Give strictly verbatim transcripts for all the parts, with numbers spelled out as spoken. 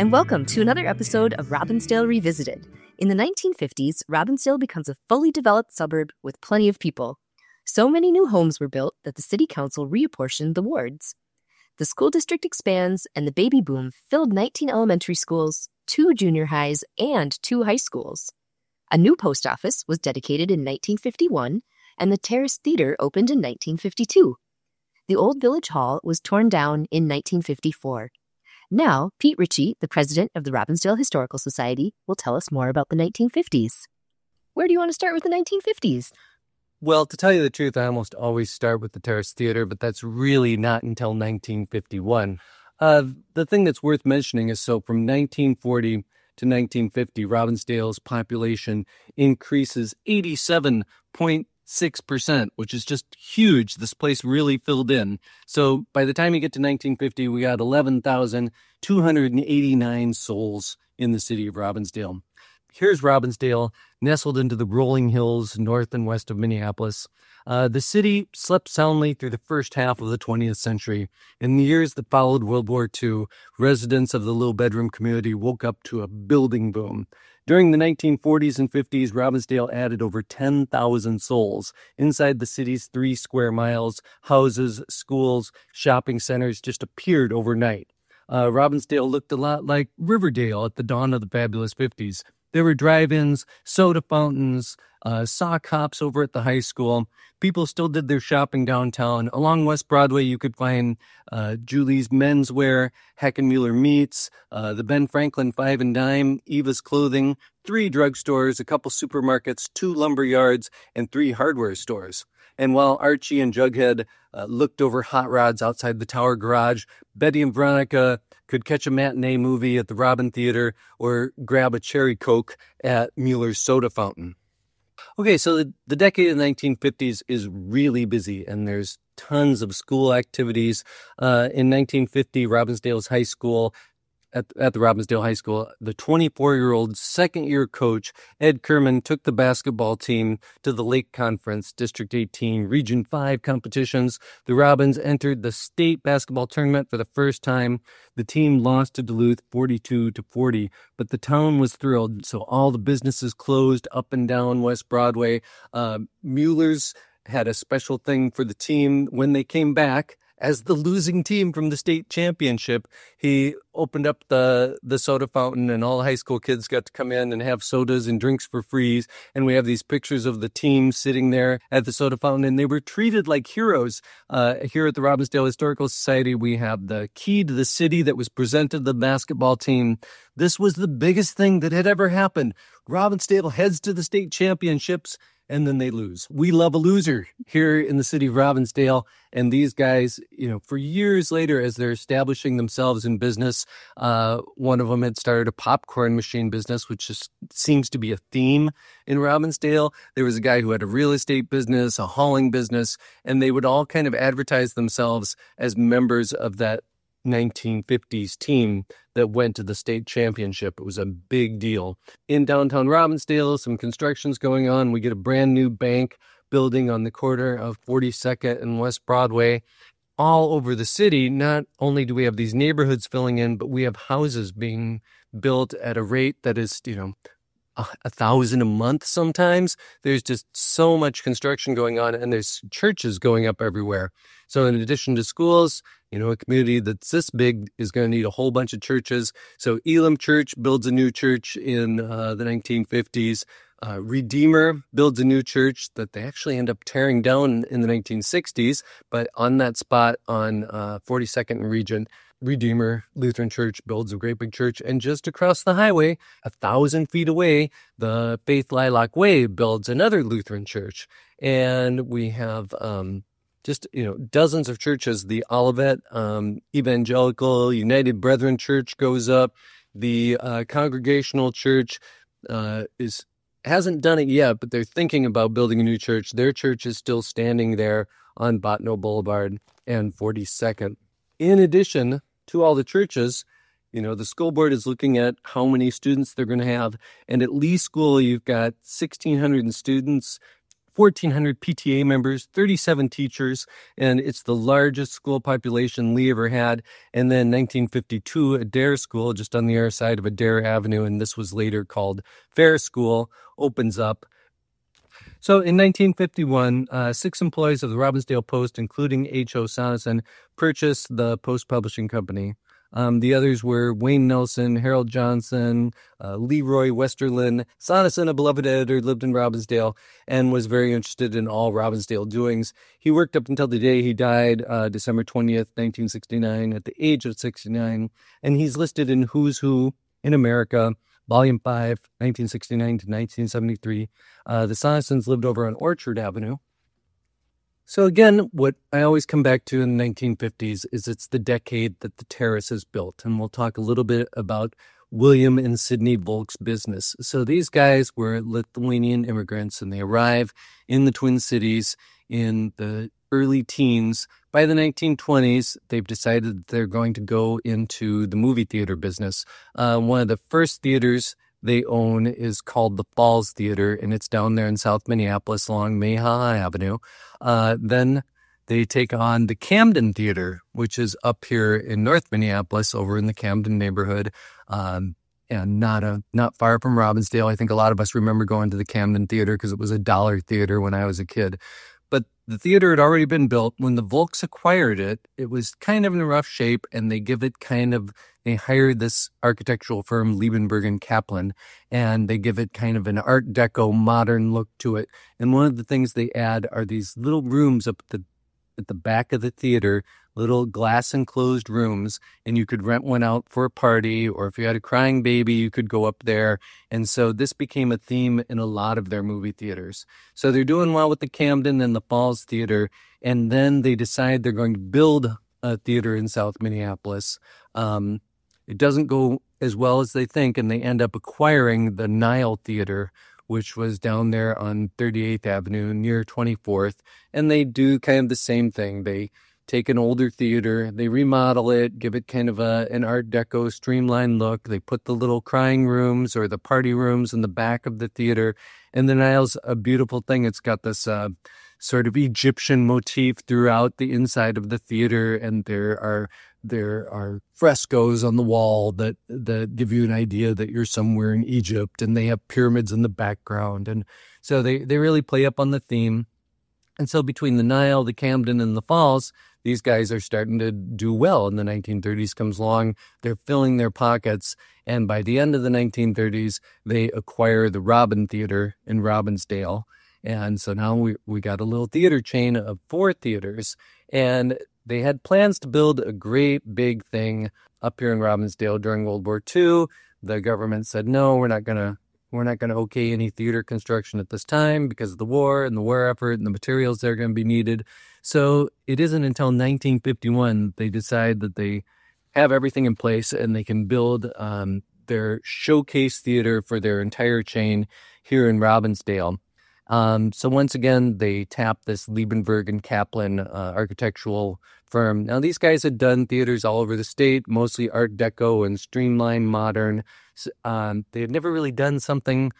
and welcome to another episode of Robbinsdale Revisited. In the nineteen fifties, Robbinsdale becomes a fully developed suburb with plenty of people. So many new homes were built that the city council reapportioned the wards. The school district expands, and the baby boom filled nineteen elementary schools, two junior highs, and two high schools. A new post office was dedicated in nineteen fifty-one, and the Terrace Theater opened in nineteen fifty-two. The old village hall was torn down in nineteen fifty-four. Now, Pete Ritchie, the president of the Robbinsdale Historical Society, will tell us more about the nineteen fifties. Where do you want to start with the nineteen fifties? Well, to tell you the truth, I almost always start with the Terrace Theater, but that's really not until nineteen fifty-one. Uh, the thing that's worth mentioning is so from nineteen forty to nineteen fifty, Robbinsdale's population increases eighty-seven point six percent, which is just huge. This place really filled in. So by the time you get to nineteen fifty, we got eleven thousand two hundred eighty-nine souls in the city of Robbinsdale. Here's Robbinsdale, nestled into the rolling hills north and west of Minneapolis. Uh, the city slept soundly through the first half of the twentieth century. In the years that followed World War Two, residents of the Little Bedroom community woke up to a building boom. During the nineteen forties and fifties, Robbinsdale added over ten thousand souls. Inside the city's three square miles, houses, schools, shopping centers just appeared overnight. Uh, Robbinsdale looked a lot like Riverdale at the dawn of the fabulous fifties. There were drive-ins, soda fountains, uh, sock hops over at the high school. People still did their shopping downtown. Along West Broadway, you could find uh, Julie's Menswear, Heckenmuller Meats, uh, the Ben Franklin Five and Dime, Eva's Clothing, three drugstores, a couple supermarkets, two lumber yards, and three hardware stores. And while Archie and Jughead uh, looked over hot rods outside the Tower Garage, Betty and Veronica could catch a matinee movie at the Robin Theater or grab a cherry Coke at Mueller's Soda Fountain. Okay, so the, the decade of the nineteen fifties is really busy, and there's tons of school activities. Uh, in nineteen fifty, Robbinsdale's high school, at, at the Robbinsdale High School, the twenty-four-year-old second-year coach, Ed Kerman, took the basketball team to the Lake Conference District eighteen Region five competitions. The Robins entered the state basketball tournament for the first time. The team lost to Duluth forty-two to forty, but the town was thrilled, so all the businesses closed up and down West Broadway. Uh, Mueller's had a special thing for the team when they came back. As the losing team from the state championship, he opened up the, the soda fountain, and all the high school kids got to come in and have sodas and drinks for free. And we have these pictures of the team sitting there at the soda fountain, and they were treated like heroes. Uh, here at the Robbinsdale Historical Society, we have the key to the city that was presented to the basketball team. This was the biggest thing that had ever happened. Robbinsdale heads to the state championships, and then they lose. We love a loser here in the city of Robbinsdale. And these guys, you know, for years later, as they're establishing themselves in business, uh, one of them had started a popcorn machine business, which just seems to be a theme in Robbinsdale. There was a guy who had a real estate business, a hauling business, and they would all kind of advertise themselves as members of that nineteen fifties team that went to the state championship. It was a big deal. In downtown Robbinsdale, some construction's going on. We get a brand new bank building on the corner of forty-second and West Broadway. All over the city, not only do we have these neighborhoods filling in, but we have houses being built at a rate that is, you know, a, a thousand a month sometimes. There's just so much construction going on, and there's churches going up everywhere. So in addition to schools, you know, a community that's this big is going to need a whole bunch of churches. So Elam Church builds a new church in uh, the nineteen fifties. Uh, Redeemer builds a new church that they actually end up tearing down in the nineteen sixties. But on that spot on uh, forty-second and Regent, Redeemer Lutheran Church builds a great big church. And just across the highway, a thousand feet away, the Faith Lilac Way builds another Lutheran church. And we have um, just, you know, dozens of churches. The Olivet um, Evangelical United Brethren Church goes up. The uh, Congregational Church uh, is hasn't done it yet, but they're thinking about building a new church. Their church is still standing there on Bottineau Boulevard and forty-second. In addition to all the churches, you know, the school board is looking at how many students they're going to have. And at Lee School, you've got sixteen hundred students. fourteen hundred P T A members, thirty-seven teachers, and it's the largest school population Lee ever had. And then nineteen fifty-two, Adair School, just on the other side of Adair Avenue, and this was later called Fair School, opens up. So in nineteen fifty-one, uh, six employees of the Robbinsdale Post, including H O Sonneson, purchased the Post Publishing Company. Um, the others were Wayne Nelson, Harold Johnson, uh, Leroy Westerlin. Sonneson, a beloved editor, lived in Robbinsdale and was very interested in all Robbinsdale doings. He worked up until the day he died, uh, December twentieth, nineteen sixty-nine, at the age of sixty-nine. And he's listed in Who's Who in America, Volume five, nineteen sixty-nine to nineteen seventy-three. Uh, the Sonnesons lived over on Orchard Avenue. So again, what I always come back to in the nineteen fifties is it's the decade that the Terrace is built. And we'll talk a little bit about William and Sidney Volk's business. So these guys were Lithuanian immigrants, and they arrive in the Twin Cities in the early teens. By the nineteen twenties, they've decided that they're going to go into the movie theater business. Uh, one of the first theaters they own is called the Falls Theater, and it's down there in South Minneapolis along Mayhaw Avenue. Uh, then they take on the Camden Theater, which is up here in North Minneapolis, over in the Camden neighborhood, um, and not a not far from Robbinsdale. I think a lot of us remember going to the Camden Theater because it was a dollar theater when I was a kid. But the theater had already been built. When the Volks acquired it, it was kind of in a rough shape, and they give it kind of, they hired this architectural firm, Liebenberg and Kaplan, and they give it kind of an Art Deco modern look to it. And one of the things they add are these little rooms up at the, at the back of the theater, little glass enclosed rooms, and you could rent one out for a party, or if you had a crying baby, you could go up there. And so this became a theme in a lot of their movie theaters. So they're doing well with the Camden and the Falls Theater, and then they decide they're going to build a theater in South Minneapolis. Um, it doesn't go as well as they think, and they end up acquiring the Nile Theater, which was down there on thirty-eighth Avenue near twenty-fourth. And they do kind of the same thing. They take an older theater, they remodel it, give it kind of a an Art Deco streamlined look. They put the little crying rooms or the party rooms in the back of the theater. And the Nile's a beautiful thing. It's got this uh, sort of Egyptian motif throughout the inside of the theater, and there are there are frescoes on the wall that that give you an idea that you're somewhere in Egypt, and they have pyramids in the background. And so they, they really play up on the theme. And so between the Nile, the Camden, and the Falls, these guys are starting to do well. In the nineteen thirties comes along, they're filling their pockets, and by the end of the nineteen thirties, they acquire the Robin Theater in Robbinsdale. And so now we, we got a little theater chain of four theaters, and they had plans to build a great big thing up here in Robbinsdale during World War Two. The government said, no, we're not going to We're not going to okay any theater construction at this time because of the war and the war effort and the materials that are going to be needed. So it isn't until nineteen fifty-one they decide that they have everything in place and they can build um, their showcase theater for their entire chain here in Robbinsdale. Um, so once again, they tap this Liebenberg and Kaplan uh, architectural firm. Now, these guys had done theaters all over the state, mostly Art Deco and streamlined modern. Um, they had never really done something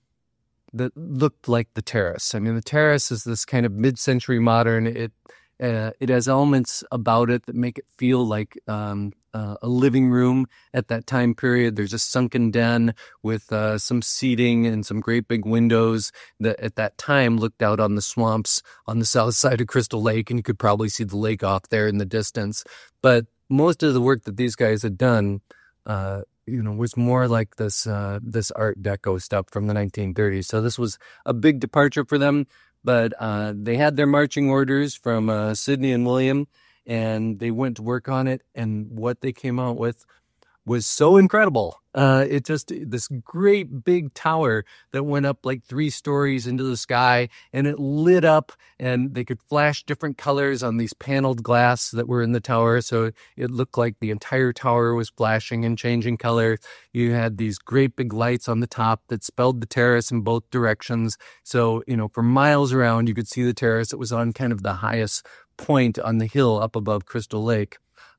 that looked like the Terrace. I mean, the Terrace is this kind of mid-century modern. It uh, it has elements about it that make it feel like um, uh, a living room at that time period. There's a sunken den with uh, some seating and some great big windows that at that time looked out on the swamps on the south side of Crystal Lake, and you could probably see the lake off there in the distance. But most of the work that these guys had done uh, you know, was more like this uh, this Art Deco stuff from the nineteen thirties. So this was a big departure for them, but uh, they had their marching orders from uh, Sidney and William, and they went to work on it, and what they came out with was so incredible. Uh, it just, this great big tower that went up like three stories into the sky, and it lit up, and they could flash different colors on these paneled glass that were in the tower. So it looked like the entire tower was flashing and changing color. You had these great big lights on the top that spelled the Terrace in both directions. So, you know, for miles around, you could see the Terrace. It was on kind of the highest point on the hill up above Crystal Lake.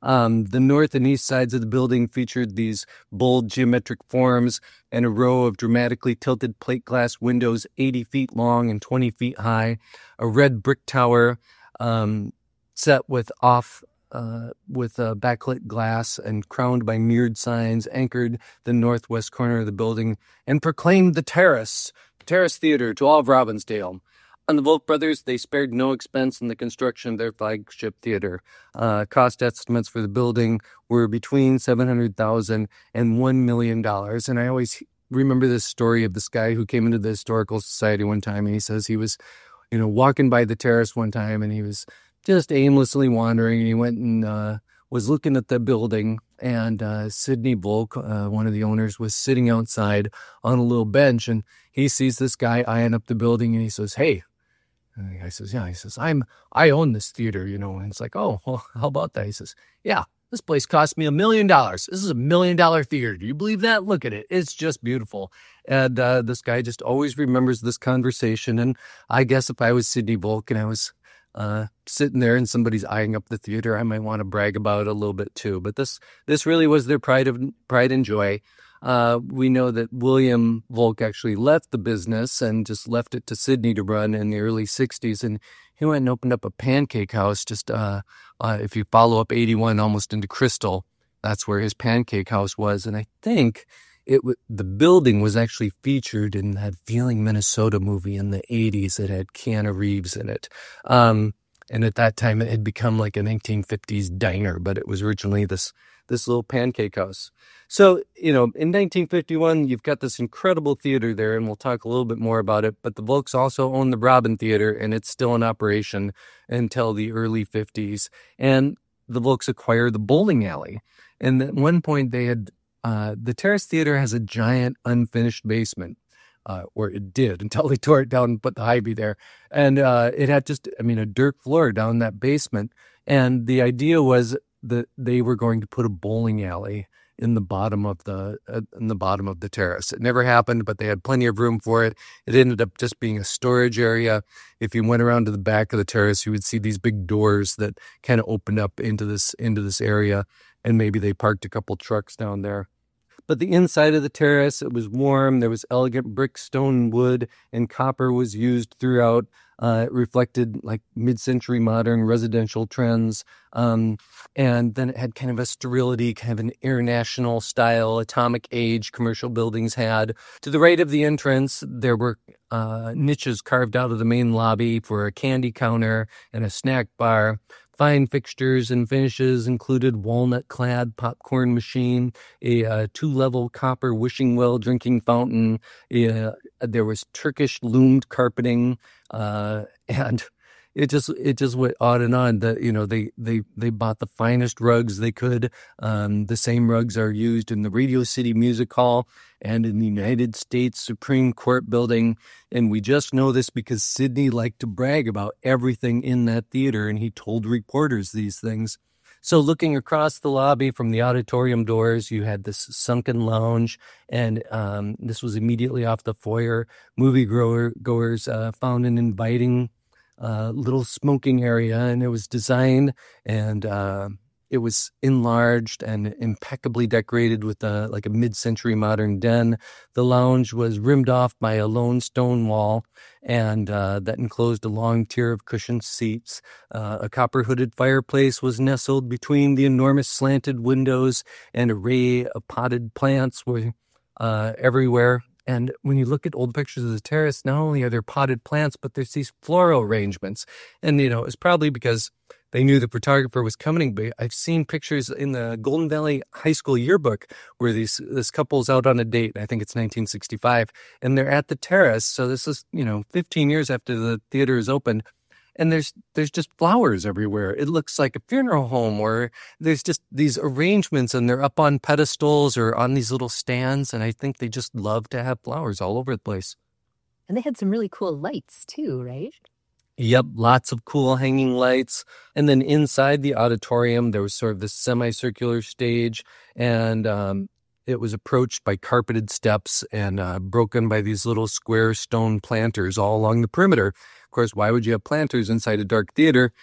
Um, the north and east sides of the building featured these bold geometric forms and a row of dramatically tilted plate glass windows eighty feet long and twenty feet high, a red brick tower um, set with off uh, with uh, backlit glass and crowned by mirrored signs anchored the northwest corner of the building and proclaimed the Terrace, Terrace Theater to all of Robbinsdale. On the Volk brothers, they spared no expense in the construction of their flagship theater. Uh, cost estimates for the building were between seven hundred thousand dollars and one million dollars. And I always remember this story of this guy who came into the Historical Society one time, and he says he was, you know, walking by the terrace one time, and he was just aimlessly wandering, and he went and uh, was looking at the building, and uh, Sidney Volk, uh, one of the owners, was sitting outside on a little bench, and he sees this guy eyeing up the building, and he says, "Hey." And the guy says, yeah, he says, I'm, I own this theater, you know, and it's like, oh, well, how about that? He says, yeah, this place cost me a million dollars. This is a million dollar theater. Do you believe that? Look at it. It's just beautiful. And uh, this guy just always remembers this conversation. And I guess if I was Sidney Volk and I was uh, sitting there and somebody's eyeing up the theater, I might want to brag about it a little bit too. But this, this really was their pride of pride and joy. Uh, we know that William Volk actually left the business and just left it to Sidney to run in the early sixties. And he went and opened up a pancake house just, uh, uh, if you follow up eighty-one almost into Crystal, that's where his pancake house was. And I think it w- the building was actually featured in that Feeling Minnesota movie in the eighties that had Keanu Reeves in it. Um, and at that time it had become like a nineteen fifties diner, but it was originally this this little pancake house. So, you know, in nineteen fifty-one, you've got this incredible theater there, and we'll talk a little bit more about it, but the Volks also own the Robin Theater, and it's still in operation until the early fifties. And the Volks acquired the bowling alley. And at one point they had, uh, the Terrace Theater has a giant unfinished basement. Uh, or it did until they tore it down and put the Hy-Vee there. And uh, it had just, I mean, a dirt floor down that basement. And the idea was that they were going to put a bowling alley in the bottom of the uh, in the bottom of the terrace. It never happened, but they had plenty of room for it. It ended up just being a storage area. If you went around to the back of the terrace, you would see these big doors that kind of opened up into this into this area, and maybe they parked a couple trucks down there. But the inside of the terrace, it was warm. There was elegant brick, stone, wood, and copper was used throughout. Uh, it reflected like mid-century modern residential trends. Um, and then it had kind of a sterility, kind of an international style, atomic age commercial buildings had. To the right of the entrance, there were uh, niches carved out of the main lobby for a candy counter and a snack bar. Fine fixtures and finishes included walnut-clad popcorn machine, a uh, two-level copper wishing well drinking fountain. Uh, there was Turkish loomed carpeting, uh, and it just it just went on and on. That you know they they they bought the finest rugs they could. Um, the same rugs are used in the Radio City Music Hall and in the United States Supreme Court building. And we just know this because Sidney liked to brag about everything in that theater, and he told reporters these things. So looking across the lobby from the auditorium doors, you had this sunken lounge, and um, this was immediately off the foyer. Movie goer, goers uh, found an inviting uh, little smoking area, and it was designed and uh, it was enlarged and impeccably decorated with a, like a mid-century modern den. The lounge was rimmed off by a lone stone wall, and uh, that enclosed a long tier of cushioned seats. Uh, a copper-hooded fireplace was nestled between the enormous slanted windows, and an array of potted plants were uh, everywhere. And when you look at old pictures of the terrace, not only are there potted plants, but there's these floral arrangements. And, you know, it's probably because they knew the photographer was coming. But I've seen pictures in the Golden Valley High School yearbook where these this couple's out on a date. I think it's nineteen sixty-five. And they're at the terrace. So this is, you know, fifteen years after the theater is opened. And there's there's just flowers everywhere. It looks like a funeral home, or there's just these arrangements, and they're up on pedestals or on these little stands. And I think they just love to have flowers all over the place. And they had some really cool lights too, right? Yep, lots of cool hanging lights. And then inside the auditorium, there was sort of this semicircular stage, and um, it was approached by carpeted steps and uh, broken by these little square stone planters all along the perimeter. Of course, why would you have planters inside a dark theater?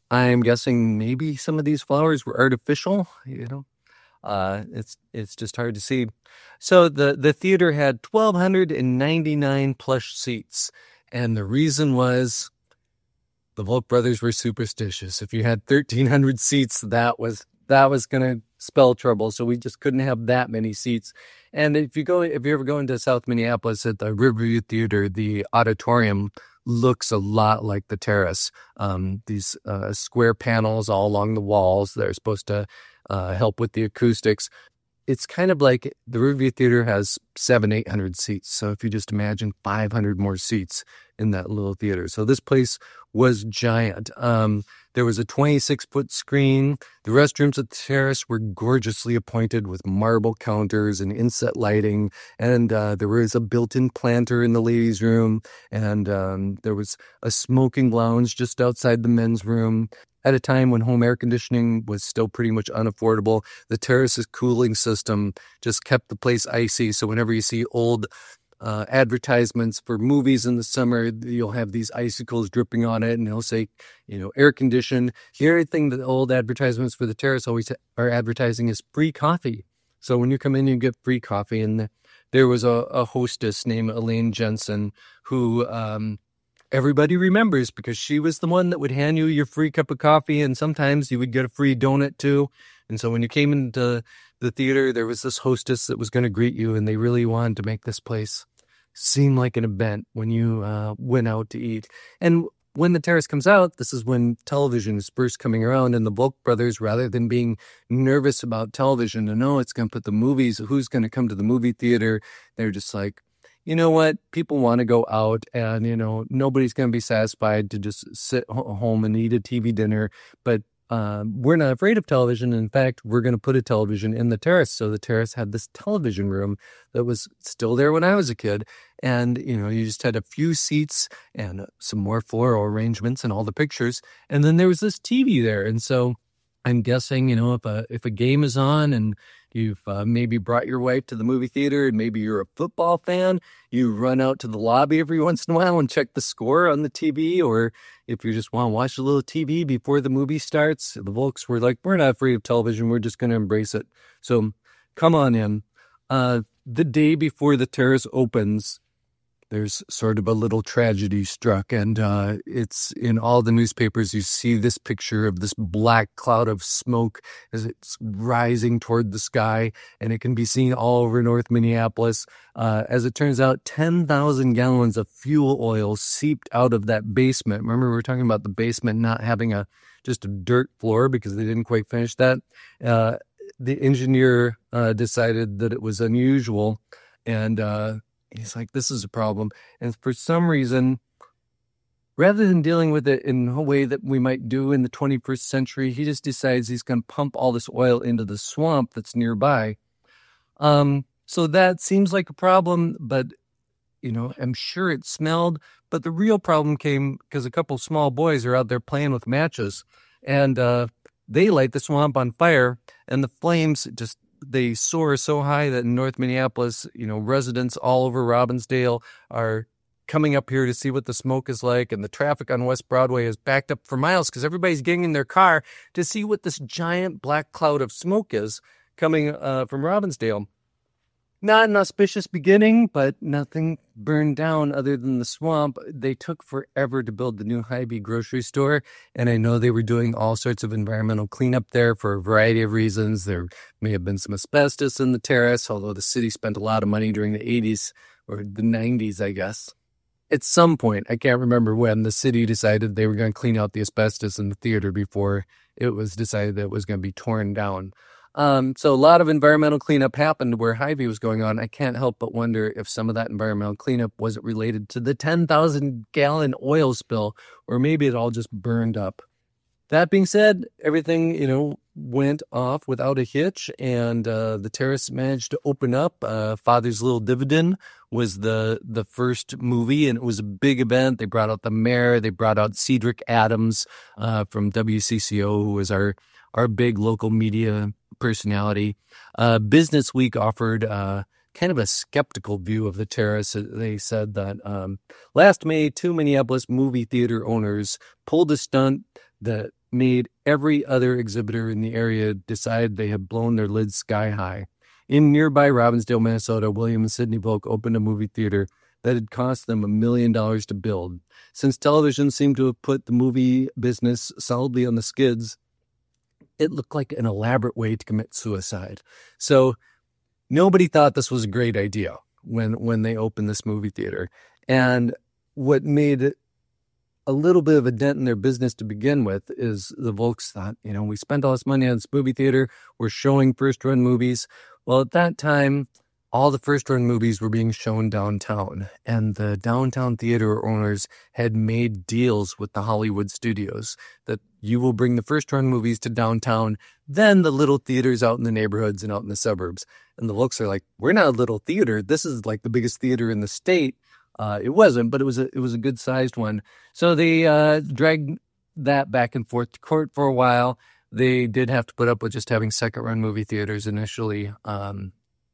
I'm guessing maybe some of these flowers were artificial, you know. Uh, it's it's just hard to see. So the, the theater had one thousand two hundred ninety-nine plush seats. And the reason was the Volk brothers were superstitious. If you had one thousand three hundred seats, that was that was going to spell trouble. So we just couldn't have that many seats. And if you go, if you ever go into South Minneapolis at the Riverview Theater, the auditorium looks a lot like the Terrace. Um, these uh, square panels all along the walls that are supposed to uh, help with the acoustics. It's kind of like the Riverview Theater has seven, eight hundred seats. So if you just imagine five hundred more seats in that little theater. So this place was giant. Um, there was a twenty-six foot screen. The restrooms at the Terrace were gorgeously appointed with marble counters and inset lighting. And uh, there was a built-in planter in the ladies' room. And um, there was a smoking lounge just outside the men's room. At a time when home air conditioning was still pretty much unaffordable, the Terrace's cooling system just kept the place icy. So whenever you see old uh, advertisements for movies in the summer, you'll have these icicles dripping on it, and they'll say, you know, air conditioned. The other thing that old advertisements for the Terrace always are advertising is free coffee. So when you come in, you get free coffee. And there was a, a hostess named Elaine Jensen who... Um, Everybody remembers because she was the one that would hand you your free cup of coffee, and sometimes you would get a free donut too. And so when you came into the theater, there was this hostess that was going to greet you, and they really wanted to make this place seem like an event when you uh, went out to eat. And when the Terrace comes out, this is when television is first coming around, and the Volk brothers, rather than being nervous about television, to know it's going to put the movies, who's going to come to the movie theater, they're just like, you know what? People want to go out, and, you know, nobody's going to be satisfied to just sit home and eat a T V dinner. But uh, we're not afraid of television. In fact, we're going to put a television in the Terrace. So the Terrace had this television room that was still there when I was a kid. And, you know, you just had a few seats and some more floral arrangements and all the pictures. And then there was this T V there. And so I'm guessing, you know, if a, if a game is on and you've uh, maybe brought your wife to the movie theater and maybe you're a football fan, you run out to the lobby every once in a while and check the score on the T V. Or if you just want to watch a little T V before the movie starts, the Volks were like, we're not afraid of television. We're just going to embrace it. So come on in. Uh, the day before the Terrace opens, there's sort of a little tragedy struck, and uh, it's in all the newspapers. You see this picture of this black cloud of smoke as it's rising toward the sky, and it can be seen all over North Minneapolis. Uh, as it turns out, ten thousand gallons of fuel oil seeped out of that basement. Remember, we were talking about the basement not having a just a dirt floor because they didn't quite finish that. Uh, the engineer uh, decided that it was unusual, and uh, he's like, this is a problem. And for some reason, rather than dealing with it in a way that we might do in the twenty-first century, he just decides he's going to pump all this oil into the swamp that's nearby. Um, so that seems like a problem, but, you know, I'm sure it smelled. But the real problem came because a couple small boys are out there playing with matches, and uh, they light the swamp on fire, and the flames just, they soar so high that in North Minneapolis, you know, residents all over Robbinsdale are coming up here to see what the smoke is like. And the traffic on West Broadway is backed up for miles because everybody's getting in their car to see what this giant black cloud of smoke is coming uh, from Robbinsdale. Not an auspicious beginning, but nothing burned down other than the swamp. They took forever to build the new Hy-Vee grocery store, and I know they were doing all sorts of environmental cleanup there for a variety of reasons. There may have been some asbestos in the Terrace, although the city spent a lot of money during the eighties or the nineties, I guess. At some point, I can't remember when, the city decided they were going to clean out the asbestos in the theater before it was decided that it was going to be torn down. Um, so a lot of environmental cleanup happened where Hy-Vee was going on. I can't help but wonder if some of that environmental cleanup wasn't related to the ten thousand gallon oil spill, or maybe it all just burned up. That being said, everything, you know, went off without a hitch, and uh, the Terrace managed to open up. Uh, Father's Little Dividend was the the first movie, and it was a big event. They brought out the mayor. They brought out Cedric Adams uh, from W C C O, who was our, our big local media personality. Uh, Business Week offered uh, kind of a skeptical view of the Terrace. They said that um, last May, two Minneapolis movie theater owners pulled a stunt that made every other exhibitor in the area decide they had blown their lids sky high. In nearby Robbinsdale, Minnesota, William and Sidney Volk opened a movie theater that had cost them a million dollars to build. Since television seemed to have put the movie business solidly on the skids, it looked like an elaborate way to commit suicide. So nobody thought this was a great idea when, when they opened this movie theater. And what made it a little bit of a dent in their business to begin with is the Volks thought, you know, we spent all this money on this movie theater. We're showing first-run movies. Well, at that time, all the first-run movies were being shown downtown, and the downtown theater owners had made deals with the Hollywood studios that you will bring the first-run movies to downtown, then the little theaters out in the neighborhoods and out in the suburbs. And the Volks are like, we're not a little theater. This is like the biggest theater in the state. Uh, it wasn't, but it was a it was a good-sized one. So they uh, dragged that back and forth to court for a while. They did have to put up with just having second-run movie theaters initially, um,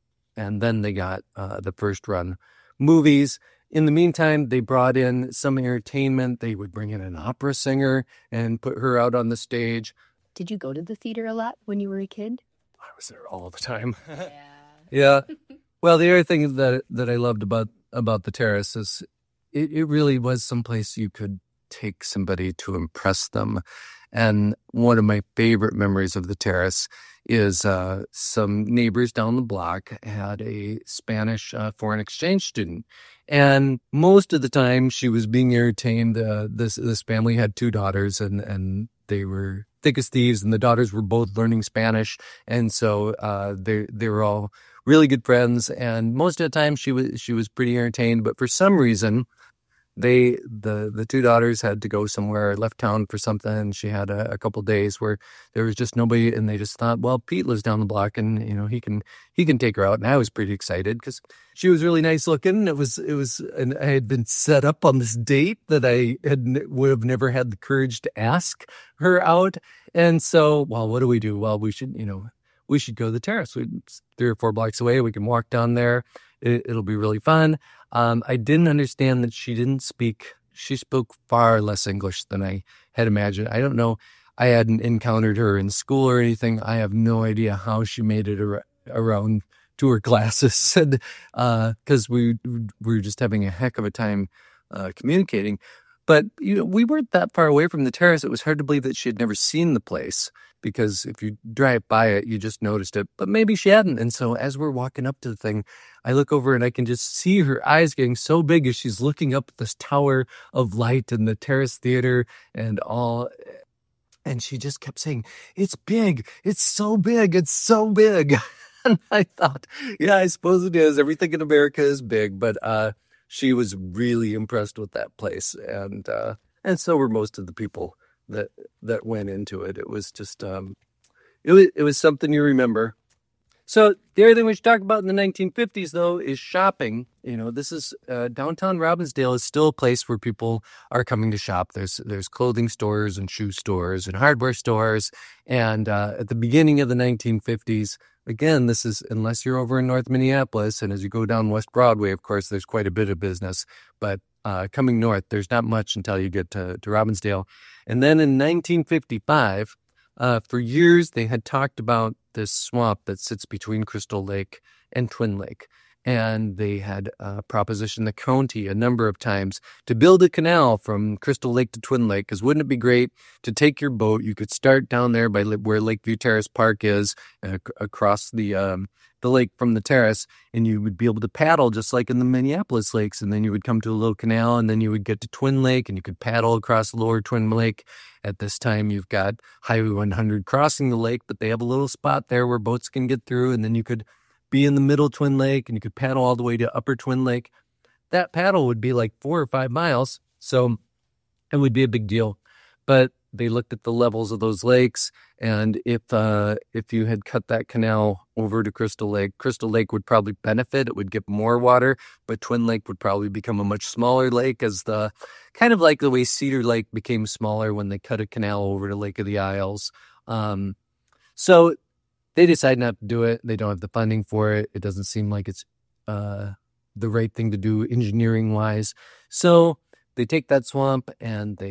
and then they got uh, the first-run movies. In the meantime, they brought in some entertainment. They would bring in an opera singer and put her out on the stage. Did you go to the theater a lot when you were a kid? I was there all the time. Yeah. Yeah. Well, the other thing that that I loved about about the Terrace is it, it really was someplace you could take somebody to impress them. And one of my favorite memories of the Terrace is uh, some neighbors down the block had a Spanish uh, foreign exchange student. And most of the time she was being entertained. Uh, this this family had two daughters, and, and they were thick as thieves, and the daughters were both learning Spanish. And so uh, they they were all really good friends. And most of the time she was she was pretty entertained. But for some reason, They, the, the two daughters had to go somewhere, left town for something. And she had a, a couple days where there was just nobody, and they just thought, well, Pete lives down the block, and you know he can he can take her out. And I was pretty excited because she was really nice looking. It was it was, and I had been set up on this date that I had would have never had the courage to ask her out. And so, well, what do we do? Well, we should you know we should go to the Terrace. We three or four blocks away. We can walk down there. It, it'll be really fun. Um, I didn't understand that she didn't speak, she spoke far less English than I had imagined. I don't know. I hadn't encountered her in school or anything. I have no idea how she made it ar- around to her classes. And, uh, cause we, we were just having a heck of a time, uh, communicating. But, you know, we weren't that far away from the Terrace. It was hard to believe that she had never seen the place, because if you drive by it, you just noticed it. But maybe she hadn't. And so as we're walking up to the thing, I look over and I can just see her eyes getting so big as she's looking up at this tower of light and the Terrace Theater and all. And she just kept saying, it's big. It's so big. It's so big. And I thought, yeah, I suppose it is. Everything in America is big. But, uh, she was really impressed with that place, and uh, and so were most of the people that that went into it. It was just um, it was it was something you remember. So the other thing we should talk about in the nineteen fifties, though, is shopping. You know, this is uh, downtown Robbinsdale is still a place where people are coming to shop. There's there's clothing stores and shoe stores and hardware stores. And uh, at the beginning of the nineteen fifties, again, this is unless you're over in North Minneapolis, and as you go down West Broadway, of course, there's quite a bit of business. But uh, coming north, there's not much until you get to, to Robbinsdale. And then in nineteen fifty-five, uh, for years they had talked about this swamp that sits between Crystal Lake and Twin Lake. And they had uh, propositioned the county a number of times to build a canal from Crystal Lake to Twin Lake, because wouldn't it be great to take your boat? You could start down there by where Lakeview Terrace Park is, uh, across the um, the lake from the terrace, and you would be able to paddle just like in the Minneapolis lakes. And then you would come to a little canal, and then you would get to Twin Lake, and you could paddle across lower Twin Lake. At this time, you've got Highway one hundred crossing the lake, but they have a little spot there where boats can get through, and then you could be in the middle Twin Lake, and you could paddle all the way to upper Twin Lake. That paddle would be like four or five miles, so it would be a big deal. But they looked at the levels of those lakes, and if uh, if you had cut that canal over to Crystal Lake, Crystal Lake would probably benefit. It would get more water, but Twin Lake would probably become a much smaller lake, as the kind of like the way Cedar Lake became smaller when they cut a canal over to Lake of the Isles. Um, so they decide not to do it. They don't have the funding for it. It doesn't seem like it's uh, the right thing to do engineering-wise. So they take that swamp and they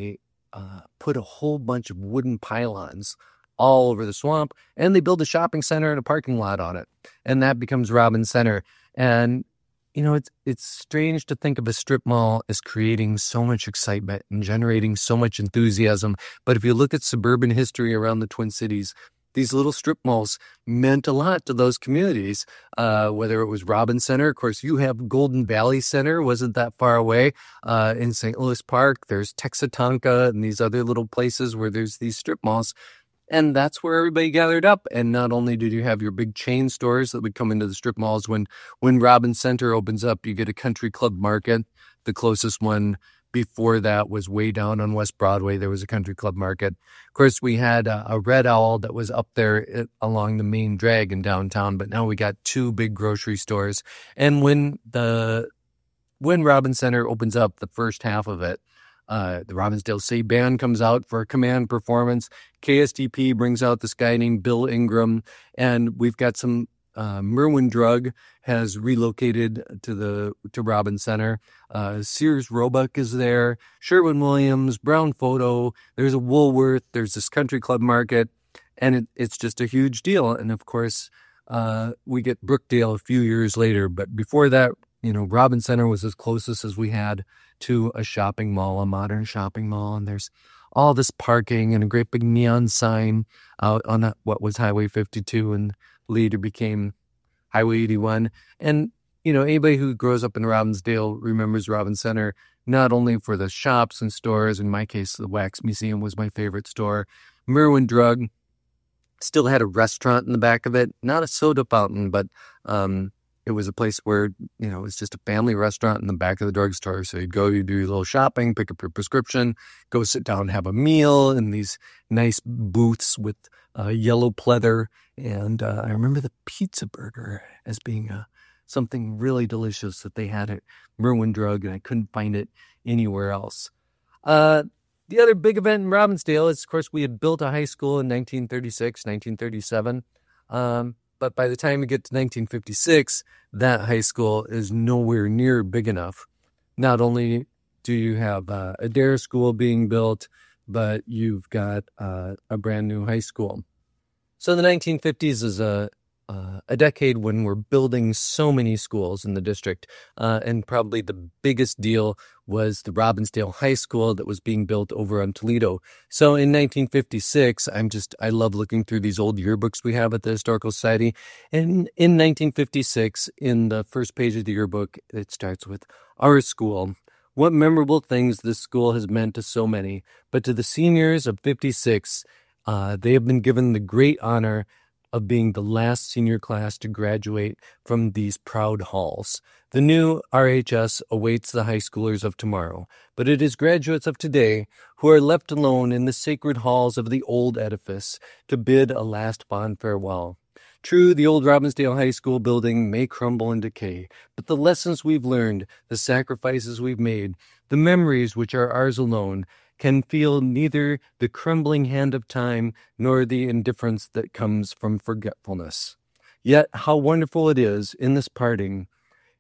uh, put a whole bunch of wooden pylons all over the swamp, and they build a shopping center and a parking lot on it. And that becomes Robbins Center. And, you know, it's it's strange to think of a strip mall as creating so much excitement and generating so much enthusiasm. But if you look at suburban history around the Twin Cities, these little strip malls meant a lot to those communities, uh, whether it was Robbins Center. Of course, you have Golden Valley Center, wasn't that far away. Uh, in Saint Louis Park, there's Texatonka and these other little places where there's these strip malls. And that's where everybody gathered up. And not only did you have your big chain stores that would come into the strip malls, when when Robbins Center opens up, you get a country club market. The closest one before that was way down on West Broadway. There was a country club market. Of course, we had a, a Red Owl that was up there along the main drag in downtown, but now we got two big grocery stores. And when the when Robbins Center opens up, the first half of it, Uh, the Robbinsdale City Band comes out for a command performance. K S T P brings out this guy named Bill Ingram, and we've got some uh, Merwin Drug has relocated to the to Robbins Center. Uh, Sears Roebuck is there. Sherwin-Williams, Brown Photo. There's a Woolworth. There's this country club market, and it, it's just a huge deal. And of course, uh, we get Brookdale a few years later, but before that, you know, Robbins Center was as closest as we had to a shopping mall, a modern shopping mall. And there's all this parking and a great big neon sign out on a, what was Highway fifty-two and later became Highway eighty-one. And, you know, anybody who grows up in Robbinsdale remembers Robbins Center, not only for the shops and stores. In my case, the Wax Museum was my favorite store. Merwin Drug still had a restaurant in the back of it, not a soda fountain, but, um, it was a place where, you know, it was just a family restaurant in the back of the drugstore. So you'd go, you do your little shopping, pick up your prescription, go sit down and have a meal in these nice booths with uh, yellow pleather. And uh, I remember the pizza burger as being uh, something really delicious that they had at Merwin Drug, and I couldn't find it anywhere else. Uh, the other big event in Robbinsdale is, of course, we had built a high school in nineteen thirty-six, nineteen thirty-seven. Um, But by the time we get to nineteen fifty-six, that high school is nowhere near big enough. Not only do you have uh, Adair School being built, but you've got uh, a brand new high school. So the nineteen fifties is a uh, a decade when we're building so many schools in the district. Uh, and probably the biggest deal was the Robbinsdale High School that was being built over on Toledo. So in nineteen fifty-six, I'm just, I love looking through these old yearbooks we have at the Historical Society. And in nineteen fifty-six, in the first page of the yearbook, it starts with our school. What memorable things this school has meant to so many. But to the seniors of fifty-six, uh, they have been given the great honor of being the last senior class to graduate from these proud halls. The new R H S awaits the high schoolers of tomorrow, but it is graduates of today who are left alone in the sacred halls of the old edifice to bid a last fond farewell. True, the old Robbinsdale High School building may crumble and decay, but the lessons we've learned, the sacrifices we've made, the memories which are ours alone, can feel neither the crumbling hand of time nor the indifference that comes from forgetfulness. Yet how wonderful it is in this parting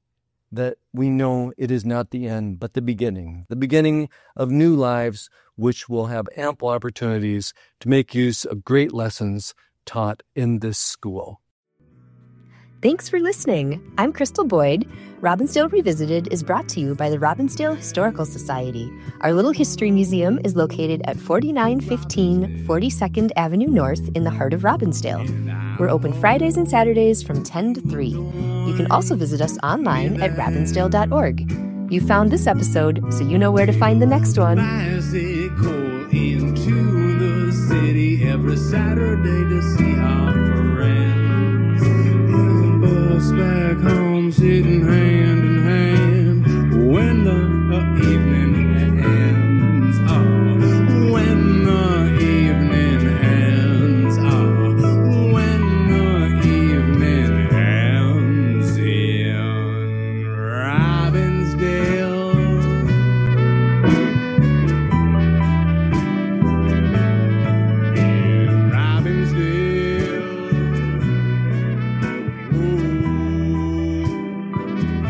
that we know it is not the end, but the beginning, the beginning of new lives which will have ample opportunities to make use of great lessons taught in this school. Thanks for listening. I'm Crystal Boyd. Robbinsdale Revisited is brought to you by the Robbinsdale Historical Society. Our little history museum is located at forty-nine fifteen forty-second Avenue North in the heart of Robbinsdale. We're open Fridays and Saturdays from ten to three. You can also visit us online at robbinsdale dot org. You found this episode, so you know where to find the next one. Bicycle into the city every Saturday to see our friends. Bus back home, sitting hand in hand when the uh, evening ends. Oh, when the evening ends. Oh, when the evening ends in Robbinsdale. In Robbinsdale. Ooh.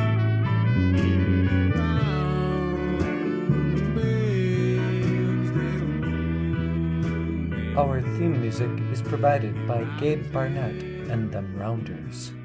Our theme music is provided by Gabe Barnett and Them Rounders.